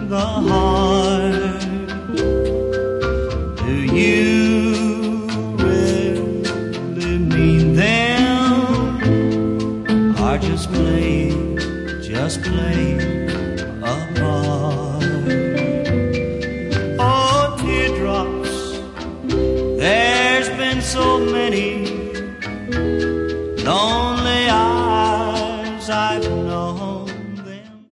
the heart. Do you really mean them, or just play a part? Oh, teardrops, there's been so many